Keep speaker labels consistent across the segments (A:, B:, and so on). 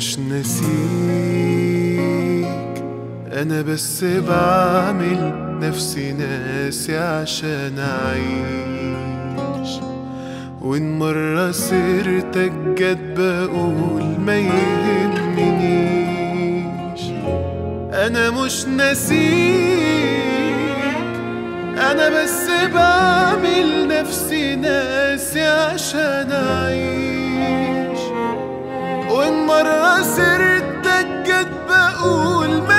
A: مش ناسيك، انا بس بعمل نفسي ناسي عشان اعيش. وان مرة سيرتك جت بقول ما يهمنيش. انا مش ناسيك، انا بس بعمل نفسي ناسي عشان اعيش. وان مرة سيرتك جت بقول ما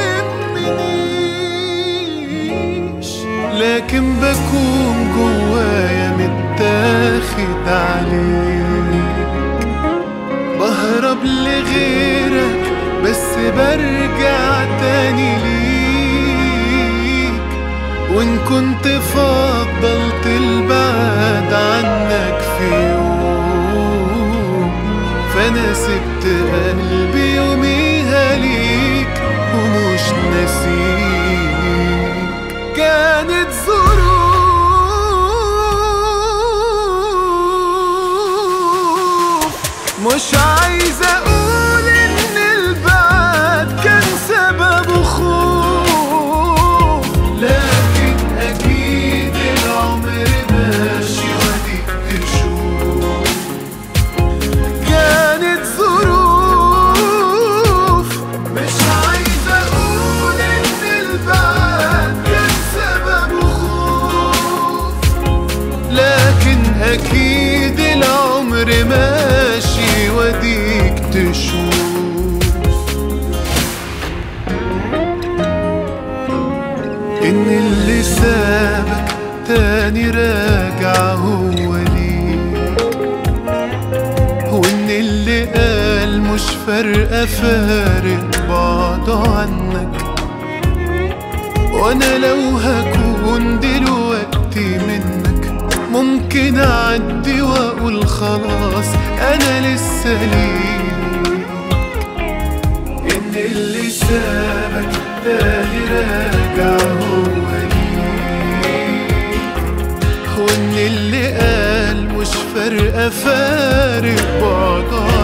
A: يهمنيش، لكن بكون جوايا متاخد عليك. بهرب لغيرك بس برجع تاني ليك. وان كنت فضلت البعد عنك في يوم، فانا سبت قلبي يوميها ليك ومش ناسيك. كانت ظروف، مش عايز اقول ان البعد كان سببه خوف، لكن اكيد العمر ماشي واديك تشوف. كانت ظروف، مش عايز اقول ان البعد كان سببه خوف، لكن اكيد العمر ماشي واديك تشوف. ان اللي سابك تاني راجع هو ليك، وان اللي قال مش فارقة فارق بعضه عنك. وانا لو هكون دلوقتي منك ممكن اعدي واقول خلاص انا لسه ليك. ان اللي سابك تاني راجع هو ليك، وان اللي قال مش فارقة فارق بعضه